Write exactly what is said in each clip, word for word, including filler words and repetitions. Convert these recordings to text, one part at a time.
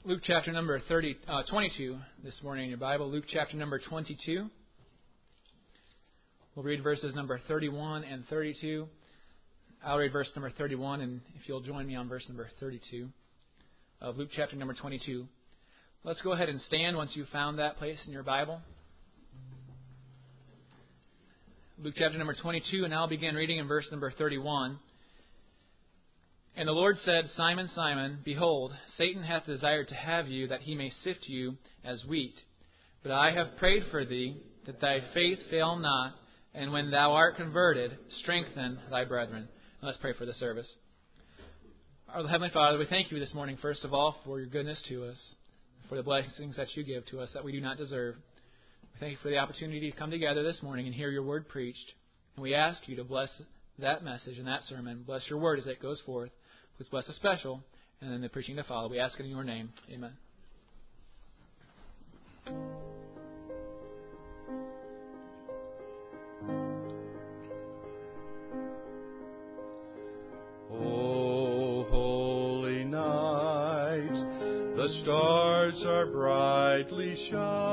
Luke chapter number thirty, uh, twenty-two this morning in your Bible. Luke chapter number twenty-two. We'll read verses number thirty-one and thirty-two. I'll read verse number thirty-one, and if you'll join me on verse number thirty-two of Luke chapter number twenty-two. Let's go ahead and stand once you've found that place in your Bible. Luke chapter number twenty-two, and I'll begin reading in verse number thirty-one. And the Lord said, Simon, Simon, behold, Satan hath desired to have you, that he may sift you as wheat. But I have prayed for thee, that thy faith fail not, and when thou art converted, strengthen thy brethren. Let's pray for the service. Our Heavenly Father, we thank you this morning, first of all, for your goodness to us, for the blessings that you give to us that we do not deserve. We thank you for the opportunity to come together this morning and hear your word preached. And we ask you to bless that message and that sermon. Bless your word as it goes forth. Please bless the special and then the preaching to follow. We ask it in your name. Amen. O holy night, the stars are brightly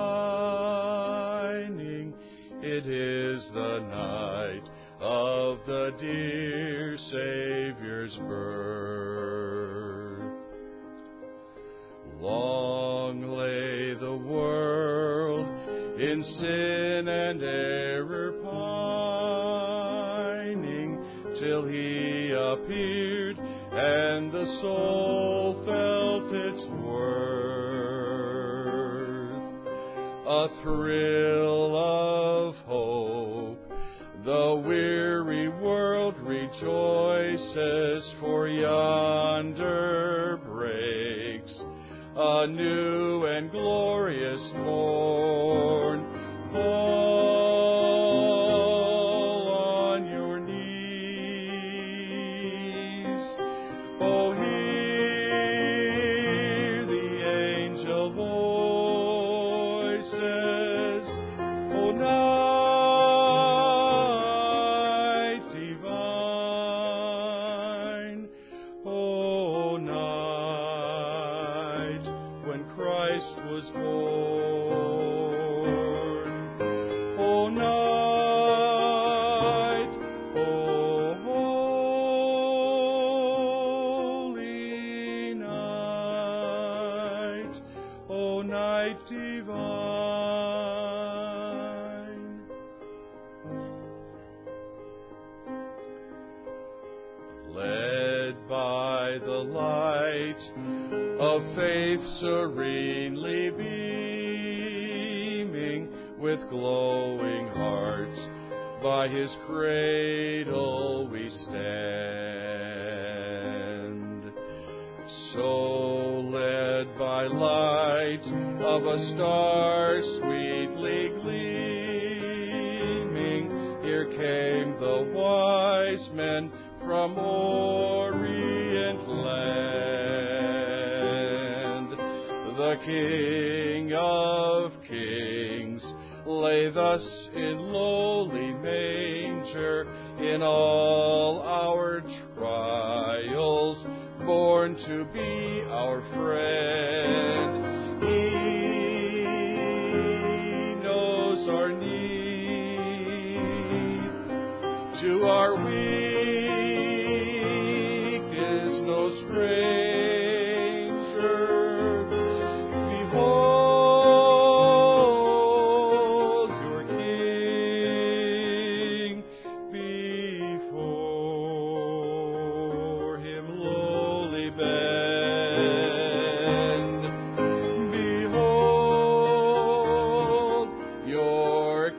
shining. It is the night of the dear Savior's birth. Long lay the world in sin and error pining, till He appeared and the soul felt its worth. A thrill of hope, the weary world rejoices, for yonder breaks a new and glorious morn. Fall on your knees. Oh, hear the angel voices. Oh, night divine. Oh, night when Christ was born. Oh, night, oh, holy night, oh, night divine. Led by the light of faith serenely beaming, with glowing hearts by His cradle we stand. So led by light of a star sweetly gleaming, here came the wise men from Orient land. The King of Kings lay thus in lowly manger, in all our trials, born to be our friend. He knows our need, to our weak is no stranger. Behold your King, before Him lowly bend. Behold your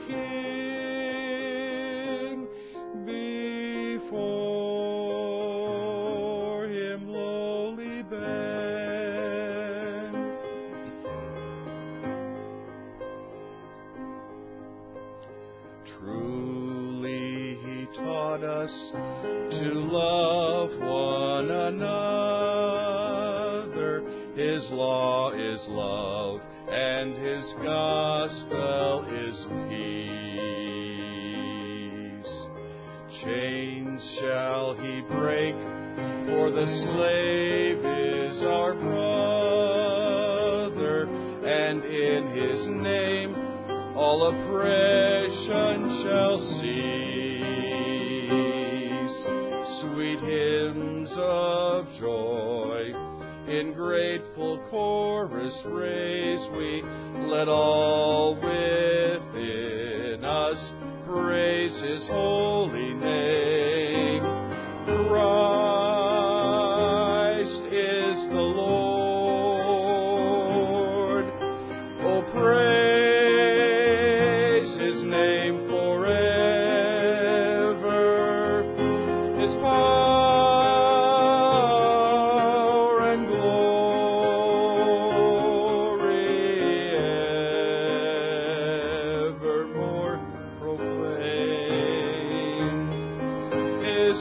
King, before Him lowly bend. Truly He taught us to love one another. His law is love, and His gospel is peace. Chains shall He break, for the slave is our brother. all oppression shall cease. Sweet hymns of joy in grateful chorus raise we, let all within us praise His holy name. Christ is the Lord. Oh, praise His name forever. His power and glory evermore proclaim. His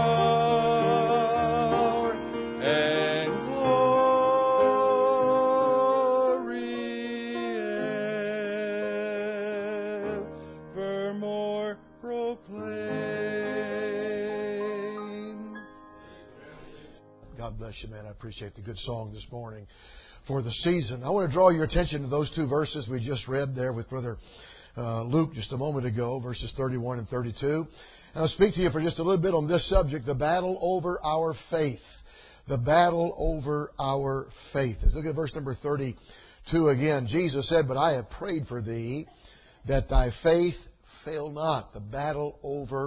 power and glory evermore proclaim. God bless you, man. I appreciate the good song this morning for the season. I want to draw your attention to those two verses we just read there with Brother uh, Luke just a moment ago, verses thirty-one and thirty-two. And I'll speak to you for just a little bit on this subject, the battle over our faith. The battle over our faith. Let's look at verse number thirty-two again. Jesus said, "But I have prayed for thee, that thy faith fail not." The battle over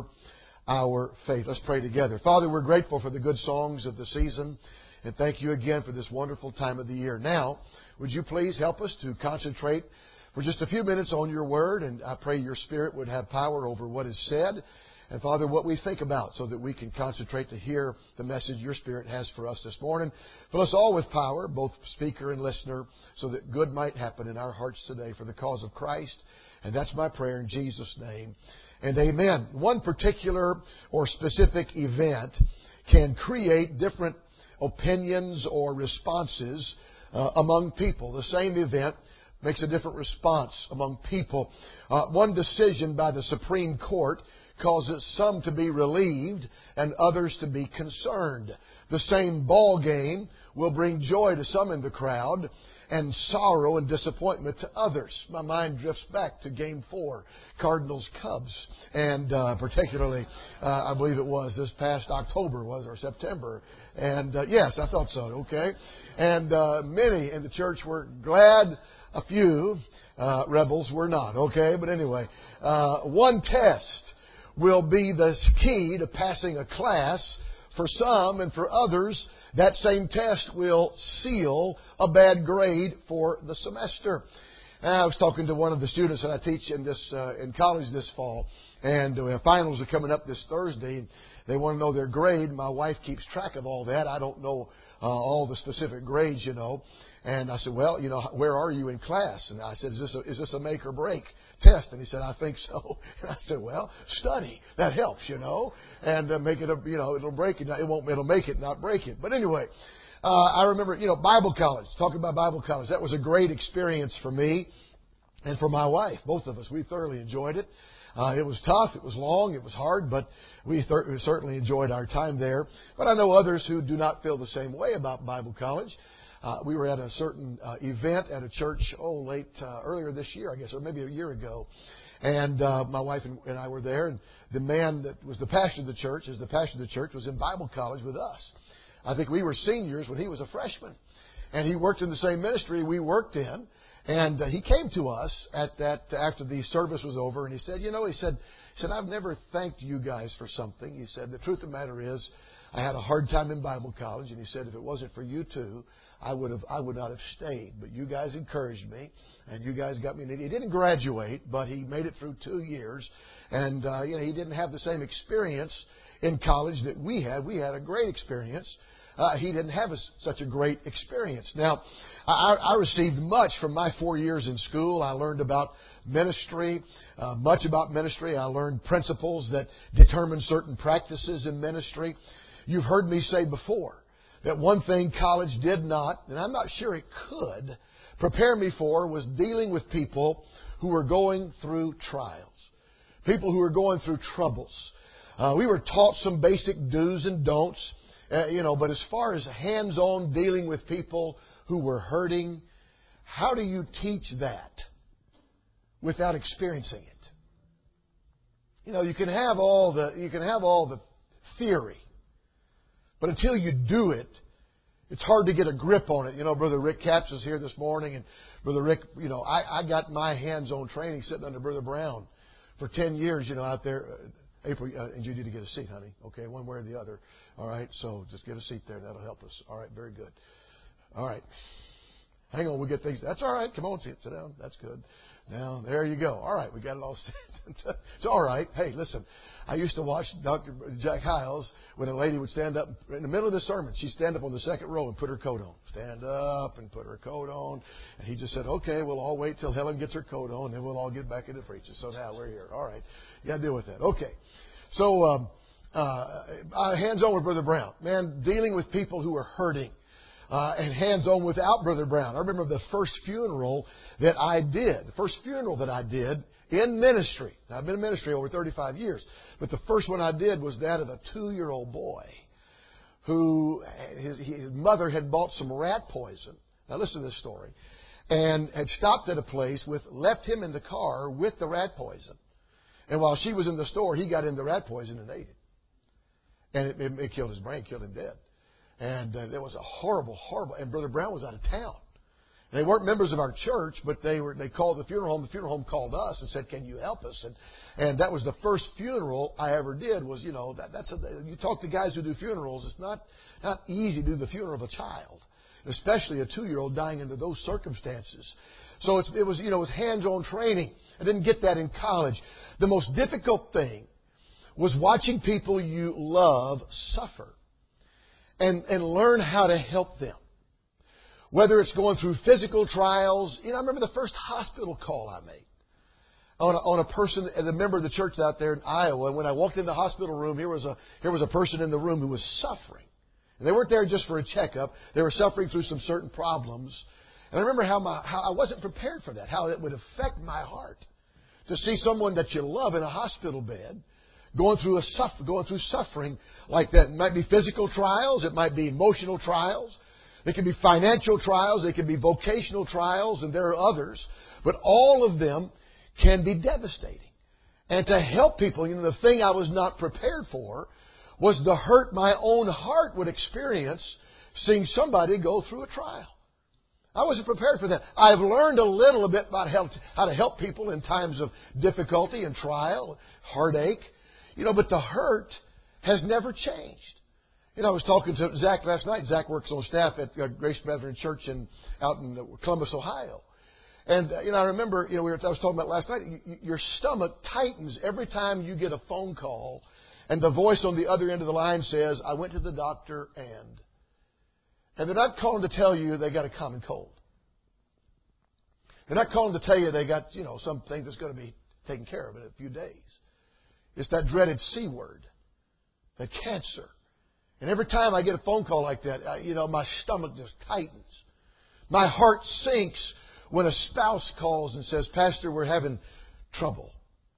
our faith. Let's pray together. Father, we're grateful for the good songs of the season, and thank you again for this wonderful time of the year. Now, would you please help us to concentrate for just a few minutes on your word, and I pray your Spirit would have power over what is said, and Father, what we think about, so that we can concentrate to hear the message your Spirit has for us this morning. Fill us all with power, both speaker and listener, so that good might happen in our hearts today for the cause of Christ. And that's my prayer in Jesus' name. And amen. One particular or specific event can create different opinions or responses uh, among people. The same event makes a different response among people. Uh, one decision by the Supreme Court causes some to be relieved and others to be concerned. The same ball game will bring joy to some in the crowd and sorrow and disappointment to others. My mind drifts back to Game Four, Cardinals-Cubs, and uh, particularly, uh, I believe it was this past October, was or September. And uh, yes, I thought so. Okay, and uh, many in the church were glad. A few uh, rebels were not. Okay, but anyway, uh, one test will be the key to passing a class for some, and for others, that same test will seal a bad grade for the semester. And I was talking to one of the students that I teach in this uh, in college this fall, and uh, finals are coming up this Thursday. And they want to know their grade. My wife keeps track of all that. I don't know uh, all the specific grades, you know. And I said, well, you know, where are you in class? And I said, is this a, is this a make or break test? And he said, I think so. And I said, well, study. That helps, you know, and uh, make it a, you know, it'll break it. It won't, it'll make it, not break it. But anyway, uh, I remember, you know, Bible college, talking about Bible college. That was a great experience for me and for my wife. Both of us, we thoroughly enjoyed it. Uh, it was tough, it was long, it was hard, but we, th- we certainly enjoyed our time there. But I know others who do not feel the same way about Bible college. Uh, we were at a certain uh, event at a church, oh, late, uh, earlier this year, I guess, or maybe a year ago. And uh, my wife and, and I were there, and the man that was the pastor of the church, as the pastor of the church, was in Bible college with us. I think we were seniors when he was a freshman. And he worked in the same ministry we worked in. And uh, he came to us at that after the service was over, and he said, you know, he said, he said, I've never thanked you guys for something. He said, the truth of the matter is, I had a hard time in Bible college, and he said, if it wasn't for you two, I would have, I would not have stayed. But you guys encouraged me, and you guys got me. He didn't graduate, but he made it through two years, and uh, you know, he didn't have the same experience in college that we had. We had a great experience. Uh, he didn't have a, such a great experience. Now, I, I received much from my four years in school. I learned about ministry, uh, much about ministry. I learned principles that determine certain practices in ministry. You've heard me say before that one thing college did not, and I'm not sure it could, prepare me for was dealing with people who were going through trials, people who were going through troubles. Uh, we were taught some basic do's and don'ts. Uh, you know, but as far as hands-on dealing with people who were hurting, how do you teach that? without experiencing it. You know, you can have all the you can have all the theory, but until you do it, it's hard to get a grip on it. You know, Brother Rick Capps is here this morning, and Brother Rick, you know, I, I got my hands-on training sitting under Brother Brown for ten years, you know, out there. April, uh, and you need to get a seat, honey. Okay, one way or the other. All right, so just get a seat there. That'll help us. All right, very good. All right. Hang on, we'll get things. That's all right. Come on, sit, sit down. That's good. Now, there you go. All right, we got it all set. It's all right. Hey, listen, I used to watch Doctor Jack Hiles when a lady would stand up in the middle of the sermon. She'd stand up on the second row and put her coat on. Stand up and put her coat on. And he just said, okay, we'll all wait till Helen gets her coat on, and then we'll all get back into preaching. So now we're here. All right. You got to deal with that. Okay. So, um, uh, hands-on with Brother Brown. Man, dealing with people who are hurting. Uh, and hands-on without Brother Brown. I remember the first funeral that I did. The first funeral that I did in ministry. Now, I've been in ministry over thirty-five years. But the first one I did was that of a two-year-old boy who his, his mother had bought some rat poison. Now, listen to this story. And had stopped at a place with, left him in the car with the rat poison. And while she was in the store, he got in the rat poison and ate it. And it, it, it killed his brain, killed him dead. And uh, there was a horrible, horrible... And Brother Brown was out of town. And they weren't members of our church, but they were. They called the funeral home. The funeral home called us and said, can you help us? And and that was the first funeral I ever did was, you know, that, that's a, you talk to guys who do funerals, it's not, not easy to do the funeral of a child, especially a two-year-old dying under those circumstances. So it's, it was, you know, it was hands-on training. I didn't get that in college. The most difficult thing was watching people you love suffer. And, and learn how to help them. Whether it's going through physical trials. You know, I remember the first hospital call I made on a, on a person, and a member of the church out there in Iowa. And when I walked in the hospital room, here was a here was a person in the room who was suffering. And they weren't there just for a checkup. They were suffering through some certain problems. And I remember how my how I wasn't prepared for that. How it would affect my heart to see someone that you love in a hospital bed. Going through a suffer, going through suffering like that. It might be physical trials. It might be emotional trials. It can be financial trials. It can be vocational trials. And there are others. But all of them can be devastating. And to help people, you know, the thing I was not prepared for was the hurt my own heart would experience seeing somebody go through a trial. I wasn't prepared for that. I've learned a little bit about how to help people in times of difficulty and trial, heartache. You know, but the hurt has never changed. You know, I was talking to Zach last night. Zach works on staff at Grace Brethren Church in, out in Columbus, Ohio. And, uh, you know, I remember, you know, we were, I was talking about last night, you, your stomach tightens every time you get a phone call and the voice on the other end of the line says, I went to the doctor and... And they're not calling to tell you they got a common cold. They're not calling to tell you they got, you know, something that's going to be taken care of in a few days. It's that dreaded C word, that cancer. And every time I get a phone call like that, I, you know, my stomach just tightens. My heart sinks when a spouse calls and says, Pastor, we're having trouble.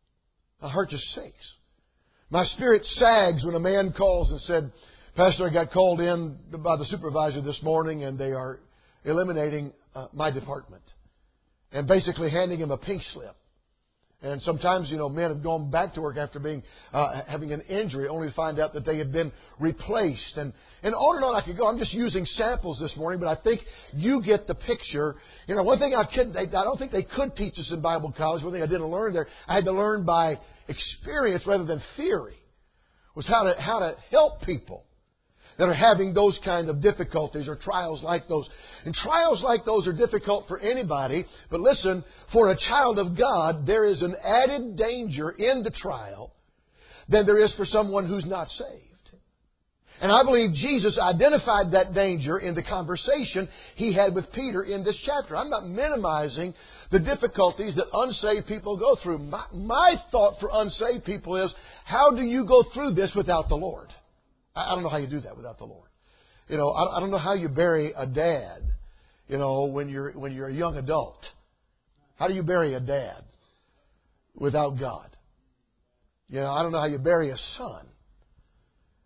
My heart just sinks. My spirit sags when a man calls and said, Pastor, I got called in by the supervisor this morning and they are eliminating uh, my department. And basically handing him a pink slip. And sometimes, you know, men have gone back to work after being uh, having an injury, only to find out that they had been replaced. And, and on and on I could go. I'm just using samples this morning, but I think you get the picture. You know, one thing I could, I don't think they could teach us in Bible college. One thing I didn't learn there, I had to learn by experience rather than theory, was how to how to help people that are having those kind of difficulties or trials like those. And trials like those are difficult for anybody. But listen, for a child of God, there is an added danger in the trial than there is for someone who's not saved. And I believe Jesus identified that danger in the conversation He had with Peter in this chapter. I'm not minimizing the difficulties that unsaved people go through. My, my thought for unsaved people is, how do you go through this without the Lord? I don't know how you do that without the Lord. You know, I don't know how you bury a dad, you know, when you're when you're a young adult. How do you bury a dad without God? You know, I don't know how you bury a son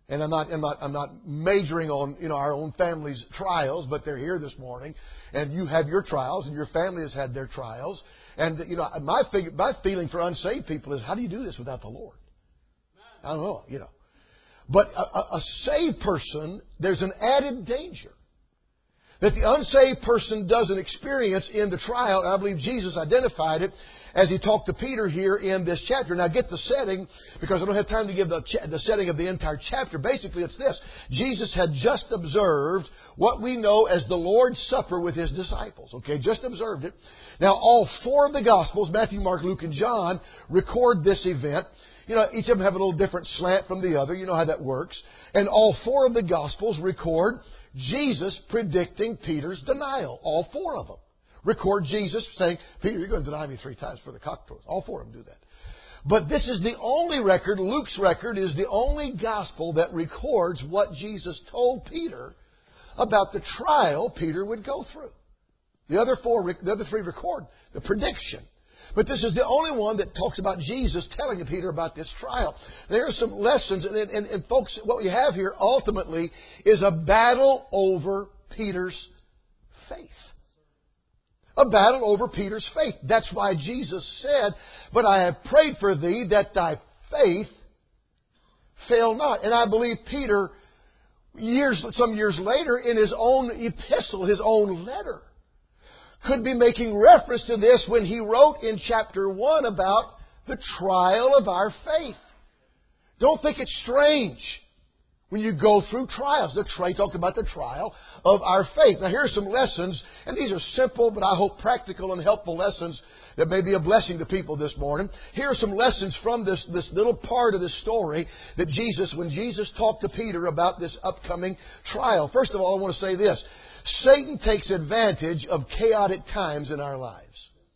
And I'm not, I'm not, I'm not majoring on, you know, our own family's trials, but they're here this morning. And you have your trials, and your family has had their trials. And, you know, my, fig- my feeling for unsaved people is, how do you do this without the Lord? I don't know, you know. But a, a, a saved person, there's an added danger that the unsaved person doesn't experience in the trial. And I believe Jesus identified it as He talked to Peter here in this chapter. Now get the setting, because I don't have time to give the, cha- the setting of the entire chapter. Basically it's this. Jesus had just observed what we know as the Lord's Supper with His disciples. Okay, just observed it. Now all four of the Gospels, Matthew, Mark, Luke, and John, record this event. You know, each of them have a little different slant from the other. You know how that works. And all four of the Gospels record Jesus predicting Peter's denial. All four of them record Jesus saying, Peter, you're going to deny me three times for the cock crows. All four of them do that. But this is the only record, Luke's record is the only Gospel that records what Jesus told Peter about the trial Peter would go through. The other four, the other three record the prediction. But this is the only one that talks about Jesus telling Peter about this trial. There are some lessons, and, and, and folks, what we have here ultimately is a battle over Peter's faith. A battle over Peter's faith. That's why Jesus said, but I have prayed for thee that thy faith fail not. And I believe Peter, years, some years later, in his own epistle, his own letter, could be making reference to this when he wrote in chapter one about the trial of our faith. Don't think it's strange when you go through trials. The tri- he talked about the trial of our faith. Now here are some lessons, and these are simple but I hope practical and helpful lessons that may be a blessing to people this morning. Here are some lessons from this, this little part of the story that Jesus, when Jesus talked to Peter about this upcoming trial. First of all, I want to say this. Satan takes advantage of chaotic times in our lives.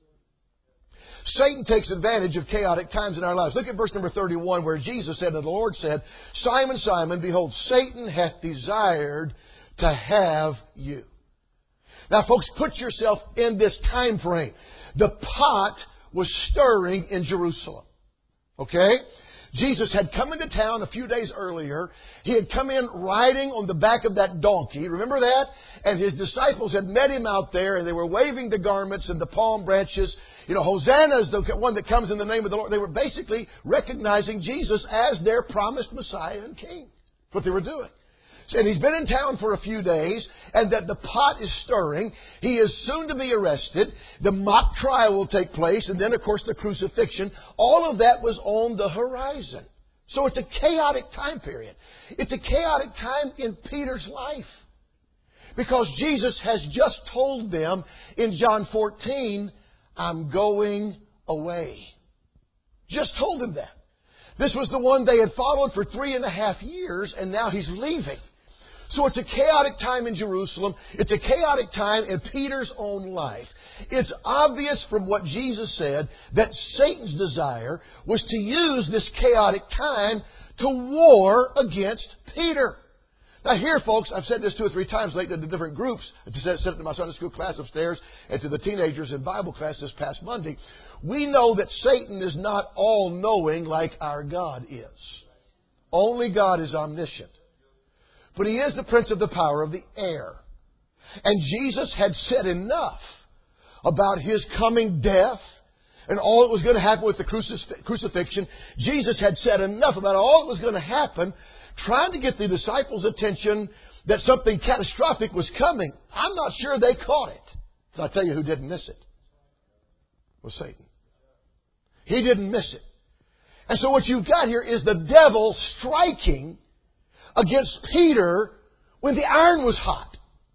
Satan takes advantage of chaotic times in our lives. Look at verse number thirty-one where Jesus said, and the Lord said, Simon, Simon, behold, Satan hath desired to have you. Now, folks, put yourself in this time frame. The pot was stirring in Jerusalem. Okay? Jesus had come into town a few days earlier. He had come in riding on the back of that donkey. Remember that? And His disciples had met Him out there, and they were waving the garments and the palm branches. You know, Hosanna is the one that comes in the name of the Lord. They were basically recognizing Jesus as their promised Messiah and King. That's what they were doing. And He's been in town for a few days, and that the pot is stirring. He is soon to be arrested. The mock trial will take place, and then, of course, the crucifixion. All of that was on the horizon. So it's a chaotic time period. It's a chaotic time in Peter's life. Because Jesus has just told them in John fourteen, I'm going away. Just told them that. This was the one they had followed for three and a half years, and now He's leaving. So it's a chaotic time in Jerusalem. It's a chaotic time in Peter's own life. It's obvious from what Jesus said that Satan's desire was to use this chaotic time to war against Peter. Now here, folks, I've said this two or three times lately to different groups. I said it to my Sunday school class upstairs and to the teenagers in Bible class this past Monday. We know that Satan is not all-knowing like our God is. Only God is omniscient. But he is the prince of the power of the air. And Jesus had said enough about His coming death and all that was going to happen with the crucif- crucifixion. Jesus had said enough about all that was going to happen, trying to get the disciples' attention that something catastrophic was coming. I'm not sure they caught it. But I'll tell you who didn't miss it. It was Satan. He didn't miss it. And so what you've got here is the devil striking against Peter when the iron was hot.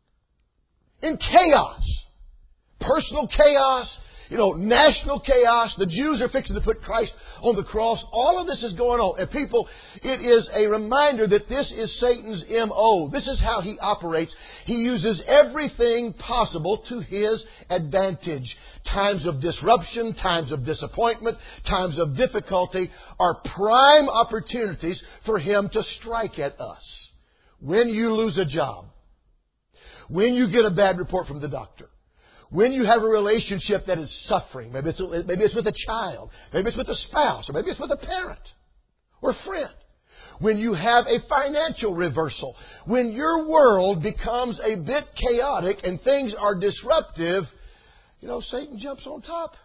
In chaos. Personal chaos. You know, national chaos. The Jews are fixing to put Christ on the cross. All of this is going on. And people, it is a reminder that this is Satan's M O. This is how he operates. He uses everything possible to his advantage. Times of disruption, times of disappointment, times of difficulty are prime opportunities for him to strike at us. When you lose a job, when you get a bad report from the doctor, when you have a relationship that is suffering, maybe it's, maybe it's with a child, maybe it's with a spouse, or maybe it's with a parent or a friend. when you have a financial reversal, when your world becomes a bit chaotic and things are disruptive, you know, Satan jumps on top.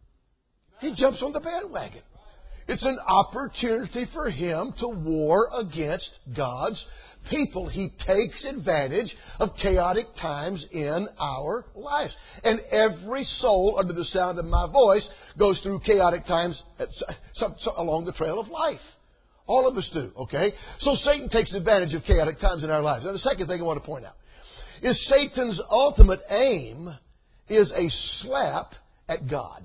He jumps on the bandwagon. It's an opportunity for him to war against God's people. He takes advantage of chaotic times in our lives. And every soul under the sound of my voice goes through chaotic times at some, some, along the trail of life. All of us do, okay? So Satan takes advantage of chaotic times in our lives. Now, the second thing I want to point out is Satan's ultimate aim is a slap at God.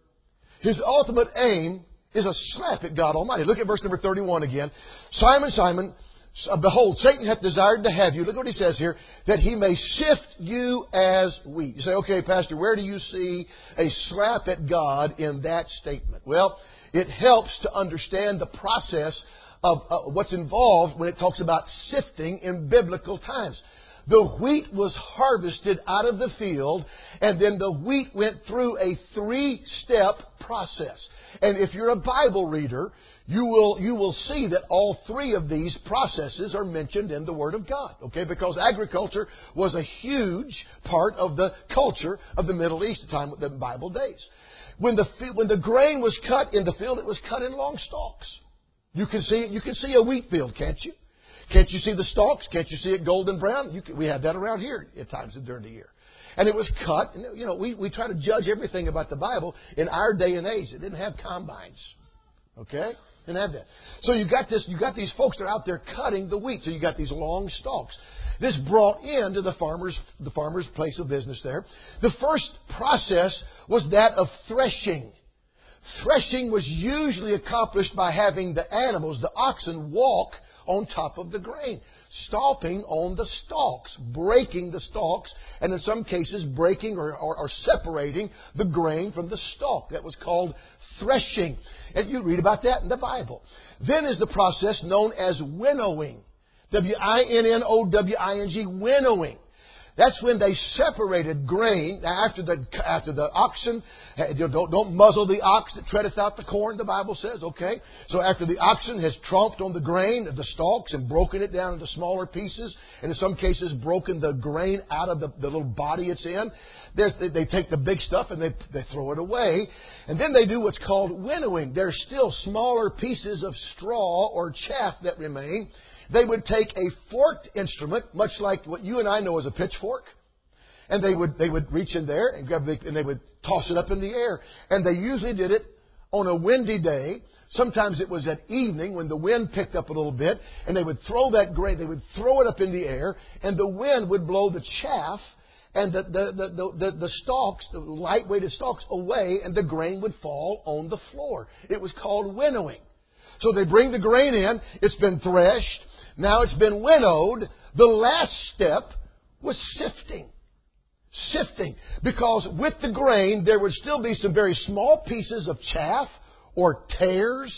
His ultimate aim is a slap at God Almighty. Look at verse number thirty-one again. Simon, Simon, behold, Satan hath desired to have you. Look what he says here. That he may sift you as wheat. You say, okay, Pastor, where do you see a slap at God in that statement? Well, it helps to understand the process of uh, what's involved when it talks about sifting in biblical times. The wheat was harvested out of the field, and then the wheat went through a three-step process. And if you're a Bible reader, you will you will see that all three of these processes are mentioned in the Word of God. Okay, because agriculture was a huge part of the culture of the Middle East at the time of the Bible days. When the when the grain was cut in the field, it was cut in long stalks. You can see it. You can see a wheat field, can't you? Can't you see the stalks? Can't you see it golden brown? You can, we have that around here at times during the year. And it was cut. And, you know, we, we try to judge everything about the Bible in our day and age. It didn't have combines. Okay? Didn't have that. So you got this. You got these folks that are out there cutting the wheat. So you got these long stalks. This brought into the farmer's the farmer's place of business there. The first process was that of threshing. Threshing was usually accomplished by having the animals, the oxen, walk on top of the grain, stomping on the stalks, breaking the stalks, and in some cases breaking or, or, or separating the grain from the stalk. That was called threshing. And you read about that in the Bible. Then is the process known as winnowing. W I N N O W I N G, winnowing. That's when they separated grain. Now, after the after the oxen, don't, don't muzzle the ox that treadeth out the corn, the Bible says, okay? So after the oxen has tromped on the grain, the stalks, and broken it down into smaller pieces, and in some cases broken the grain out of the, the little body it's in, they, they take the big stuff and they, they throw it away. And then they do what's called winnowing. There's still smaller pieces of straw or chaff that remain. They would take a forked instrument, much like what you and I know as a pitchfork, and they would they would reach in there and grab the, and they would toss it up in the air. And they usually did it on a windy day. Sometimes it was at evening when the wind picked up a little bit, and they would throw that grain. They would throw it up in the air, and the wind would blow the chaff and the the the the, the, the stalks, the lightweighted stalks, away, and the grain would fall on the floor. It was called winnowing. So they bring the grain in. It's been threshed. Now it's been winnowed. The last step was sifting. Sifting. Because with the grain, there would still be some very small pieces of chaff or tares.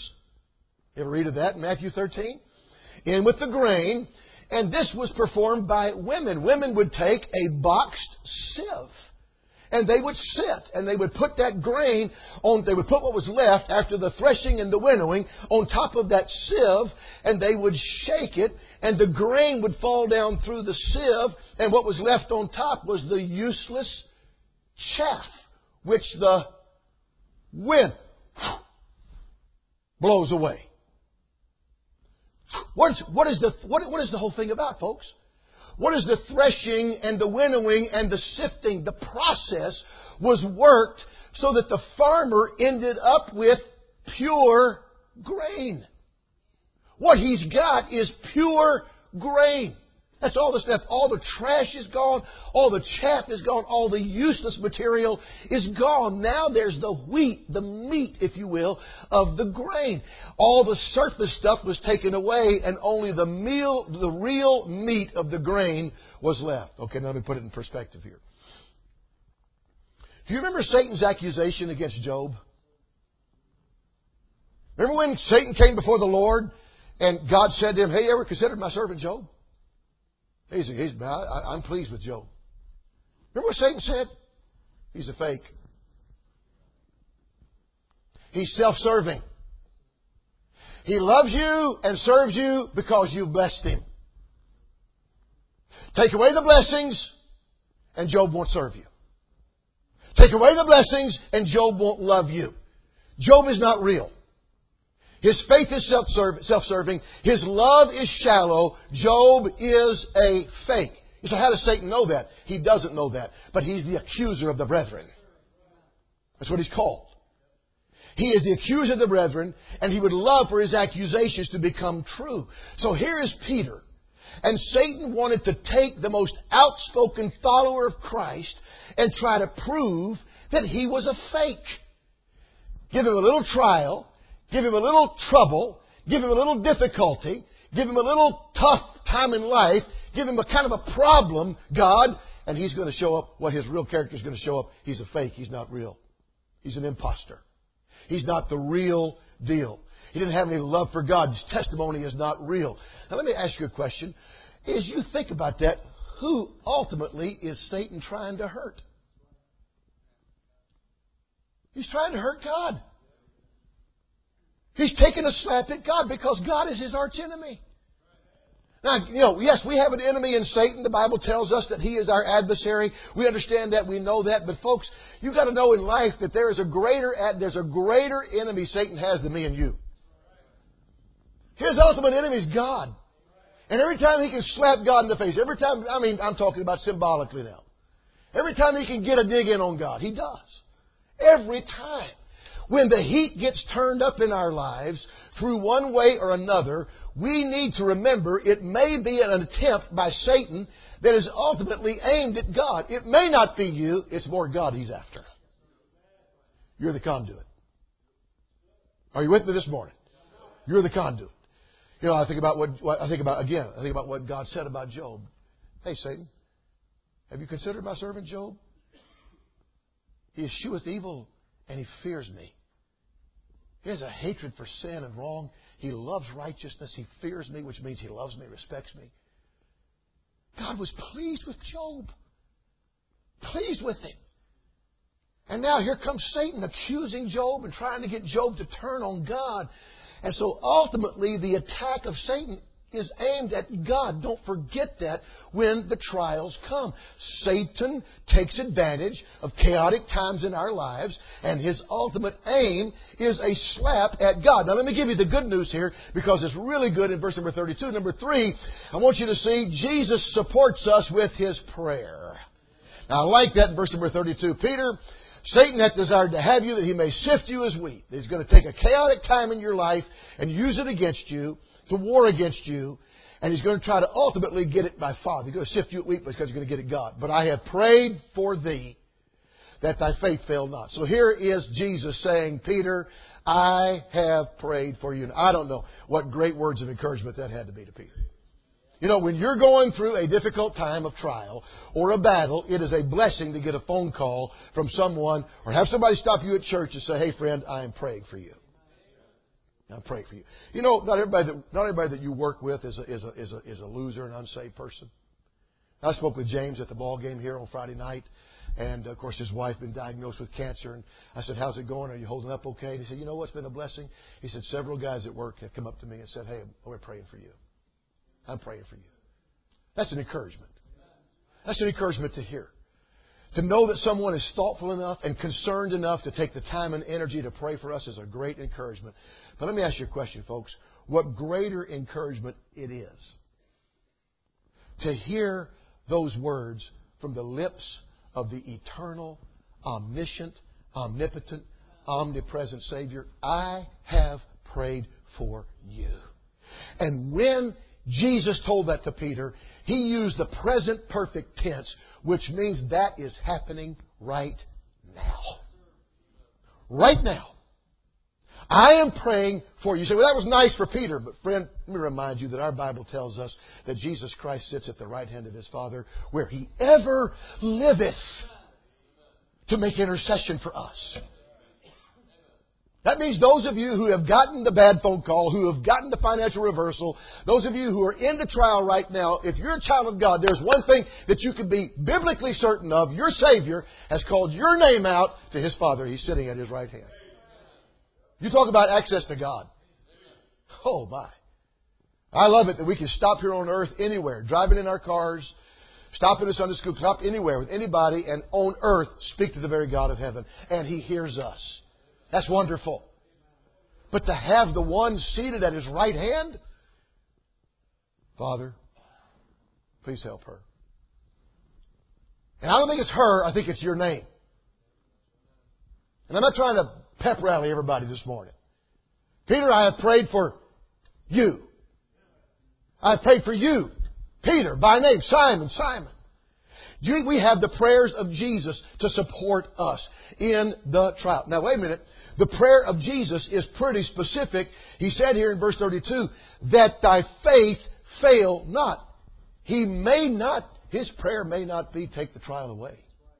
You ever read of that in Matthew thirteen? In with the grain. And this was performed by women. Women would take a boxed sieve. And they would sit and they would put that grain on, they would put what was left after the threshing and the winnowing on top of that sieve, and they would shake it, and the grain would fall down through the sieve, and what was left on top was the useless chaff, which the wind blows away. What is, what is the, what, what is the whole thing about, folks? What is the threshing and the winnowing and the sifting? The process was worked so that the farmer ended up with pure grain. What he's got is pure grain. That's all that's left. All the trash is gone. All the chaff is gone. All the useless material is gone. Now there's the wheat, the meat, if you will, of the grain. All the surface stuff was taken away, and only the meal, the real meat of the grain was left. Okay, now let me put it in perspective here. Do you remember Satan's accusation against Job? Remember when Satan came before the Lord and God said to him, "Hey, you ever considered my servant Job? He's, he's, I, I'm pleased with Job." Remember what Satan said? He's a fake. He's self-serving. He loves you and serves you because you've blessed Him. Take away the blessings and Job won't serve you. Take away the blessings and Job won't love you. Job is not real. His faith is self-serving. His love is shallow. Job is a fake. You say, how does Satan know that? He doesn't know that. But he's the accuser of the brethren. That's what he's called. He is the accuser of the brethren, and he would love for his accusations to become true. So here is Peter. And Satan wanted to take the most outspoken follower of Christ and try to prove that he was a fake. Give him a little trial. Give him a little trouble. Give him a little difficulty. Give him a little tough time in life. Give him a kind of a problem, God, and he's going to show up what his real character is going to show up. He's a fake. He's not real. He's an imposter. He's not the real deal. He didn't have any love for God. His testimony is not real. Now let me ask you a question. As you think about that, who ultimately is Satan trying to hurt? He's trying to hurt God. He's taking a slap at God because God is his archenemy. Now, you know, yes, we have an enemy in Satan. The Bible tells us that he is our adversary. We understand that. We know that. But folks, you've got to know in life that there is a greater, there's a greater enemy Satan has than me and you. His ultimate enemy is God. And every time he can slap God in the face, every time, I mean, I'm talking about symbolically now. Every time he can get a dig in on God, he does. Every time. When the heat gets turned up in our lives through one way or another, we need to remember it may be an attempt by Satan that is ultimately aimed at God. It may not be you. It's more God he's after. You're the conduit. Are you with me this morning? You're the conduit. You know, I think about what, what I think about again. I think about what God said about Job. Hey, Satan, have you considered my servant Job? He escheweth evil and he fears me. He has a hatred for sin and wrong. He loves righteousness. He fears me, which means he loves me, respects me. God was pleased with Job. Pleased with him. And now here comes Satan accusing Job and trying to get Job to turn on God. And so ultimately the attack of Satan is aimed at God. Don't forget that when the trials come. Satan takes advantage of chaotic times in our lives, and his ultimate aim is a slap at God. Now let me give you the good news here, because it's really good in verse number thirty-two. Number three, I want you to see Jesus supports us with his prayer. Now I like that in verse number thirty-two. Peter, Satan hath desired to have you that he may sift you as wheat. He's going to take a chaotic time in your life and use it against you, to war against you, and he's going to try to ultimately get it by Father. He's going to sift you at wheat because he's going to get it God. But I have prayed for thee that thy faith fail not. So here is Jesus saying, Peter, I have prayed for you. And I don't know what great words of encouragement that had to be to Peter. You know, when you're going through a difficult time of trial or a battle, it is a blessing to get a phone call from someone or have somebody stop you at church and say, hey, friend, I am praying for you. I'm praying for you. You know, not everybody that not everybody that you work with is a, is a, is a, is a loser, an unsaved person. I spoke with James at the ball game here on Friday night, and of course his wife been diagnosed with cancer. And I said, "How's it going? Are you holding up okay?" And he said, "You know what's been a blessing?" He said, "Several guys at work have come up to me and said, hey, we're praying for you. I'm praying for you." That's an encouragement. That's an encouragement to hear. To know that someone is thoughtful enough and concerned enough to take the time and energy to pray for us is a great encouragement. But let me ask you a question, folks. What greater encouragement it is to hear those words from the lips of the eternal, omniscient, omnipotent, omnipresent Savior. I have prayed for you. And when Jesus told that to Peter, he used the present perfect tense, which means that is happening right now. Right now. I am praying for you. You say, well, that was nice for Peter. But friend, let me remind you that our Bible tells us that Jesus Christ sits at the right hand of his Father where he ever liveth to make intercession for us. That means those of you who have gotten the bad phone call, who have gotten the financial reversal, those of you who are in the trial right now, if you're a child of God, there's one thing that you can be biblically certain of. Your Savior has called your name out to his Father. He's sitting at his right hand. You talk about access to God. Oh, my. I love it that we can stop here on earth anywhere, driving in our cars, stop in a Sunday school, stop anywhere with anybody, and on earth speak to the very God of heaven. And He hears us. That's wonderful. But to have the one seated at His right hand, Father, please help her. And I don't think it's her, I think it's your name. And I'm not trying to pep rally everybody this morning. Peter, I have prayed for you. I have prayed for you, Peter, by name, Simon, Simon. We have the prayers of Jesus to support us in the trial. Now, wait a minute. The prayer of Jesus is pretty specific. He said here in verse thirty-two, that thy faith fail not. He may not, His prayer may not be, take the trial away.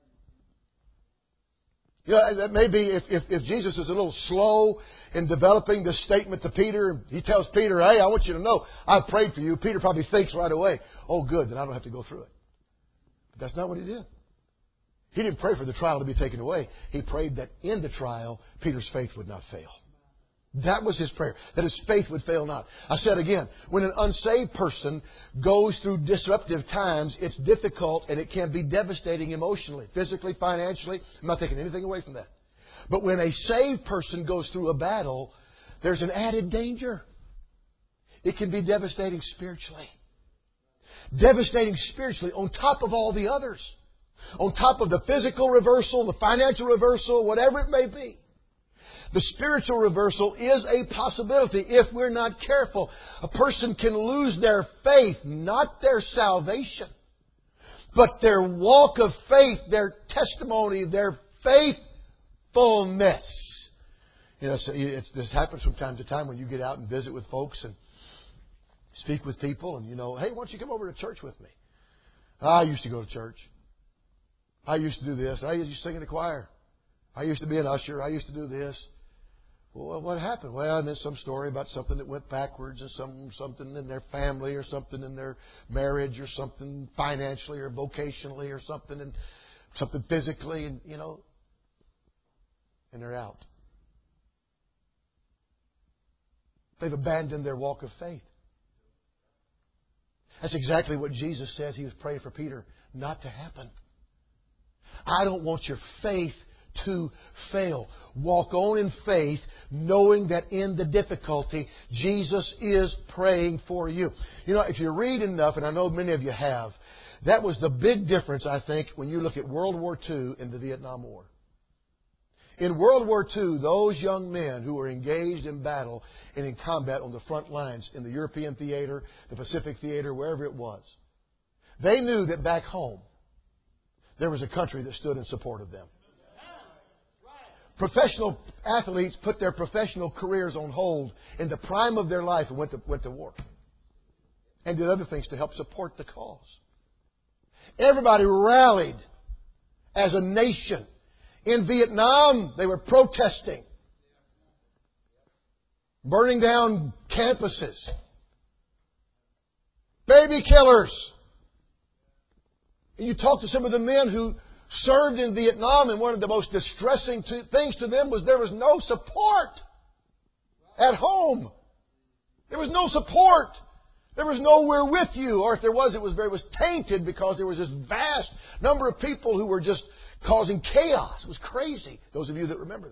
You know, that may be if, if, if Jesus is a little slow in developing this statement to Peter. He tells Peter, hey, I want you to know, I've prayed for you. Peter probably thinks right away, oh, good, then I don't have to go through it. But that's not what he did. He didn't pray for the trial to be taken away. He prayed that in the trial, Peter's faith would not fail. That was his prayer, that his faith would fail not. I said again, when an unsaved person goes through disruptive times, it's difficult and it can be devastating emotionally, physically, financially. I'm not taking anything away from that. But when a saved person goes through a battle, there's an added danger. It can be devastating spiritually. Devastating spiritually on top of all the others. On top of the physical reversal, the financial reversal, whatever it may be. The spiritual reversal is a possibility if we're not careful. A person can lose their faith, not their salvation, but their walk of faith, their testimony, their faithfulness. You know, so it's, this happens from time to time when you get out and visit with folks and speak with people and, you know, hey, why don't you come over to church with me? I used to go to church. I used to do this. I used to sing in the choir. I used to be an usher. I used to do this. Well, what happened? Well, and there's some story about something that went backwards and some something in their family or something in their marriage or something financially or vocationally or something and something physically and, you know, and they're out. They've abandoned their walk of faith. That's exactly what Jesus says He was praying for Peter not to happen. I don't want your faith to fail. Walk on in faith, knowing that in the difficulty, Jesus is praying for you. You know, if you read enough, and I know many of you have, that was the big difference, I think, when you look at World War Two and the Vietnam War. In World War Two, those young men who were engaged in battle and in combat on the front lines in the European theater, the Pacific theater, wherever it was, they knew that back home, there was a country that stood in support of them. Professional athletes put their professional careers on hold in the prime of their life and went to, went to war. And did other things to help support the cause. Everybody rallied as a nation. In Vietnam, they were protesting. Burning down campuses. Baby killers. And you talk to some of the men who served in Vietnam, and one of the most distressing to, things to them was there was no support at home. There was no support. There was nowhere with you, or if there was, it was very was tainted because there was this vast number of people who were just causing chaos. It was crazy. Those of you that remember that.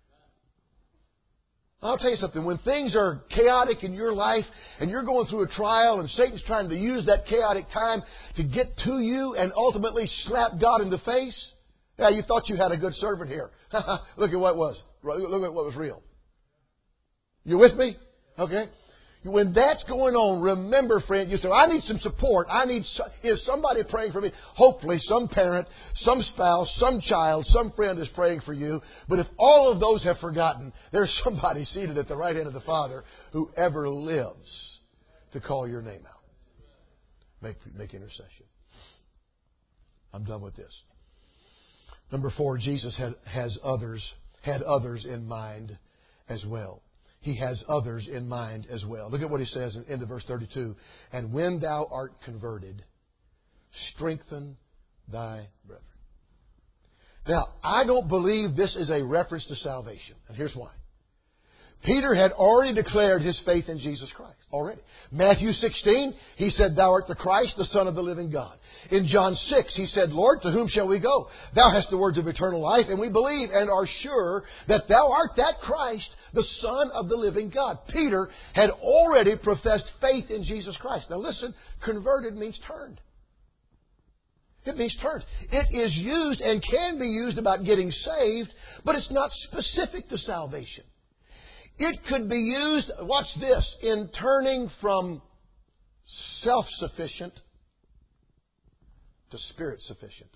I'll tell you something. When things are chaotic in your life and you're going through a trial and Satan's trying to use that chaotic time to get to you and ultimately slap God in the face, yeah, you thought you had a good servant here. Look at what was. Look at what was real. You with me? Okay. When that's going on, remember, friend, you say, I need some support. I need, is somebody praying for me? Hopefully some parent, some spouse, some child, some friend is praying for you. But if all of those have forgotten, there's somebody seated at the right hand of the Father who ever lives to call your name out. Make, make intercession. I'm done with this. Number four, Jesus had, has others, had others in mind as well. He has others in mind as well. Look at what He says in end of verse thirty-two. And when thou art converted, strengthen thy brethren. Now, I don't believe this is a reference to salvation. And here's why. Peter had already declared his faith in Jesus Christ. Already. Matthew sixteen, he said, Thou art the Christ, the Son of the living God. In John six, he said, Lord, to whom shall we go? Thou hast the words of eternal life, and we believe and are sure that Thou art that Christ, the Son of the living God. Peter had already professed faith in Jesus Christ. Now listen, converted means turned. It means turned. It is used and can be used about getting saved, but it's not specific to salvation. It could be used, watch this, in turning from self-sufficient to Spirit-sufficient.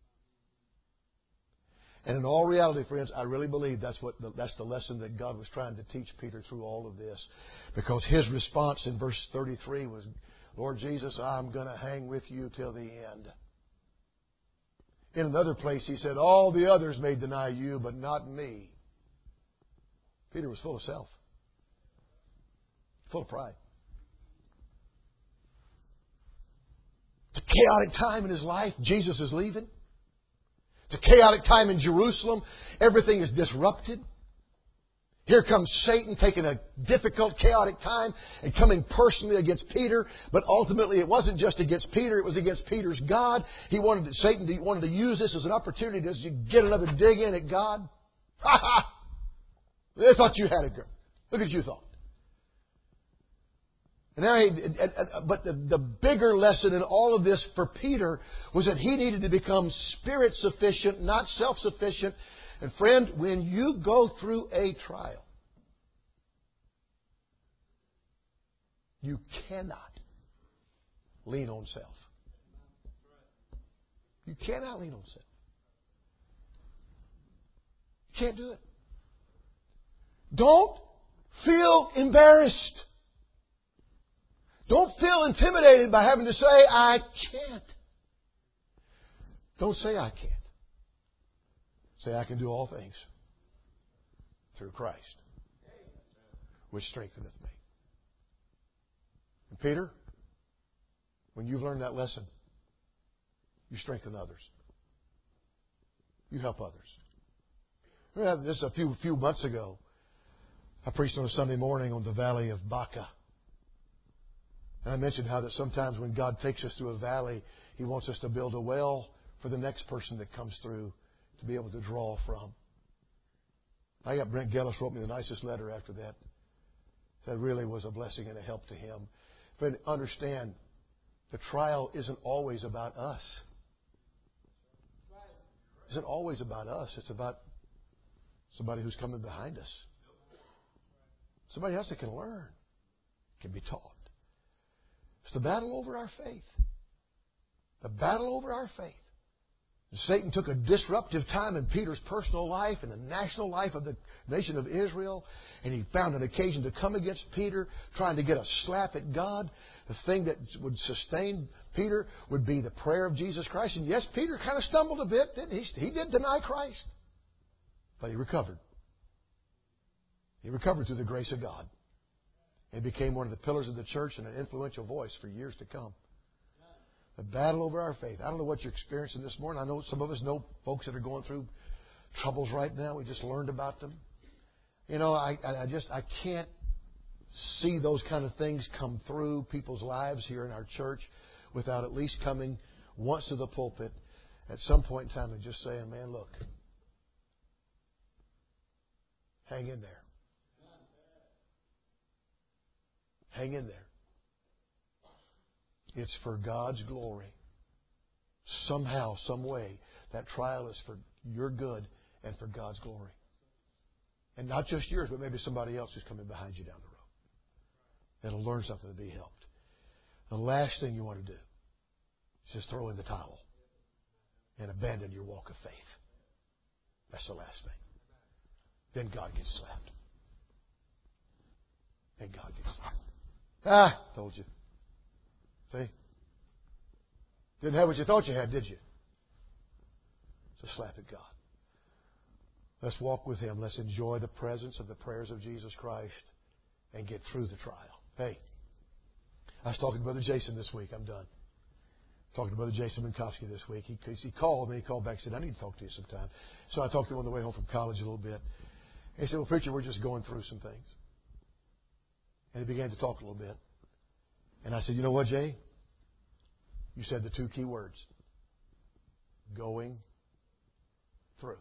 And in all reality, friends, I really believe that's what the, that's the lesson that God was trying to teach Peter through all of this. Because his response in verse thirty-three was, Lord Jesus, I'm going to hang with you till the end. In another place, he said, all the others may deny you, but not me. Peter was full of self. Full of pride. It's a chaotic time in his life. Jesus is leaving. It's a chaotic time in Jerusalem. Everything is disrupted. Here comes Satan taking a difficult, chaotic time and coming personally against Peter. But ultimately, it wasn't just against Peter. It was against Peter's God. He wanted to, Satan wanted to use this as an opportunity to get another dig in at God. Ha ha! They thought you had a girl. Look at you thought. And now, he, but the, the bigger lesson in all of this for Peter was that he needed to become Spirit sufficient, not self-sufficient. And friend, when you go through a trial, you cannot lean on self. You cannot lean on self. You can't do it. Don't feel embarrassed. Don't feel intimidated by having to say, I can't. Don't say I can't. Say, I can do all things through Christ, which strengtheneth me. And Peter, when you've learned that lesson, you strengthen others. You help others. Remember this a few few months ago. I preached on a Sunday morning on the valley of Baca. And I mentioned how that sometimes when God takes us through a valley, He wants us to build a well for the next person that comes through to be able to draw from. I got Brent Gellis wrote me the nicest letter after that. That really was a blessing and a help to him. But understand, the trial isn't always about us. It isn't always about us. It's about somebody who's coming behind us. Somebody else that can learn, can be taught. It's the battle over our faith. The battle over our faith. And Satan took a disruptive time in Peter's personal life and the national life of the nation of Israel, and he found an occasion to come against Peter, trying to get a slap at God. The thing that would sustain Peter would be the prayer of Jesus Christ. And yes, Peter kind of stumbled a bit, didn't he? He did deny Christ. But he recovered. He recovered through the grace of God. He became one of the pillars of the church and an influential voice for years to come. The battle over our faith. I don't know what you're experiencing this morning. I know some of us know folks that are going through troubles right now. We just learned about them. You know, I, I just I can't see those kind of things come through people's lives here in our church without at least coming once to the pulpit at some point in time and just saying, man, look, hang in there. Hang in there. It's for God's glory. Somehow, some way, that trial is for your good and for God's glory. And not just yours, but maybe somebody else who's coming behind you down the road. That'll learn something to be helped. The last thing you want to do is just throw in the towel and abandon your walk of faith. That's the last thing. Then God gets slapped. Then God gets slapped. Ah, told you. See? Didn't have what you thought you had, did you? It's a slap at God. Let's walk with Him. Let's enjoy the presence of the prayers of Jesus Christ and get through the trial. Hey, I was talking to Brother Jason this week. I'm done. Talking to Brother Jason Minkowski this week. He, he called me. He called back and said, I need to talk to you sometime. So I talked to him on the way home from college a little bit. He said, well, preacher, we're just going through some things. And he began to talk a little bit. And I said, you know what, Jay? You said the two key words. Going through.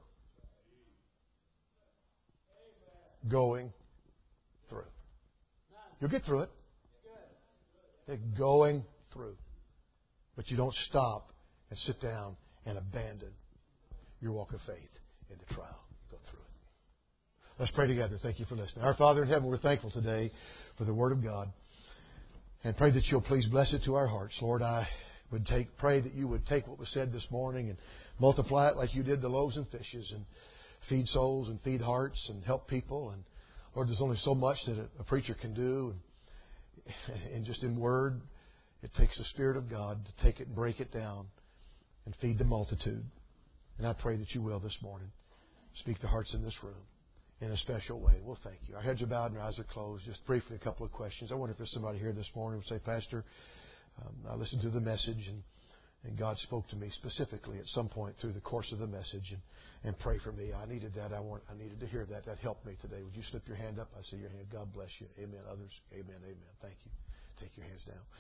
Going through. You'll get through it. They're going through. But you don't stop and sit down and abandon your walk of faith in the trial. Go through it. Let's pray together. Thank you for listening. Our Father in heaven, we're thankful today for the Word of God. And pray that you'll please bless it to our hearts. Lord, I would take, pray that you would take what was said this morning and multiply it like you did the loaves and fishes and feed souls and feed hearts and help people. And Lord, there's only so much that a, a preacher can do. And, and just in word, it takes the Spirit of God to take it and break it down and feed the multitude. And I pray that you will this morning. Speak to hearts in this room in a special way. Well, thank you. Our heads are bowed and our eyes are closed. Just briefly, a couple of questions. I wonder if there's somebody here this morning who would say, Pastor, um, I listened to the message and, and God spoke to me specifically at some point through the course of the message and, and pray for me. I needed that. I want. I needed to hear that. That helped me today. Would you slip your hand up? I see your hand. God bless you. Amen. Others, amen, amen. Thank you. Take your hands down.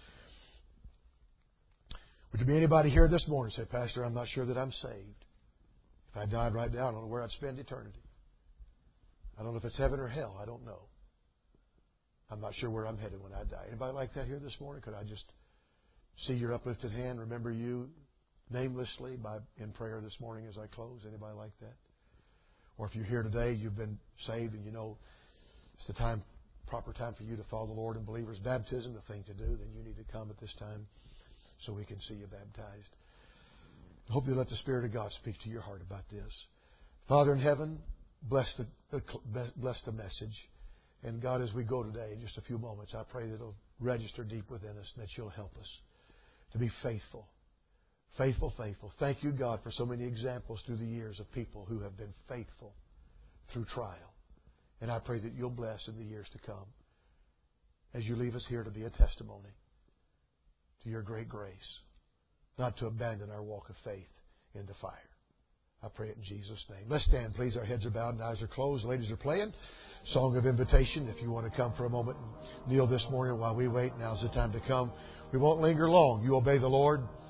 Would there be anybody here this morning say, Pastor, I'm not sure that I'm saved. If I died right now, I don't know where I'd spend eternity. I don't know if it's heaven or hell. I don't know. I'm not sure where I'm headed when I die. Anybody like that here this morning? Could I just see your uplifted hand, remember you namelessly by in prayer this morning as I close? Anybody like that? Or if you're here today, you've been saved and you know it's the time, proper time for you to follow the Lord in believers' baptism, the thing to do, then you need to come at this time so we can see you baptized. I hope you let the Spirit of God speak to your heart about this. Father in heaven, bless the, bless the message. And God, as we go today, in just a few moments, I pray that it'll register deep within us and that you'll help us to be faithful. Faithful, faithful. Thank you, God, for so many examples through the years of people who have been faithful through trial. And I pray that you'll bless in the years to come as you leave us here to be a testimony to your great grace, not to abandon our walk of faith in the fire. I pray it in Jesus' name. Let's stand, please. Our heads are bowed and eyes are closed. The ladies are playing Song of Invitation. If you want to come for a moment and kneel this morning while we wait, now's the time to come. We won't linger long. You obey the Lord.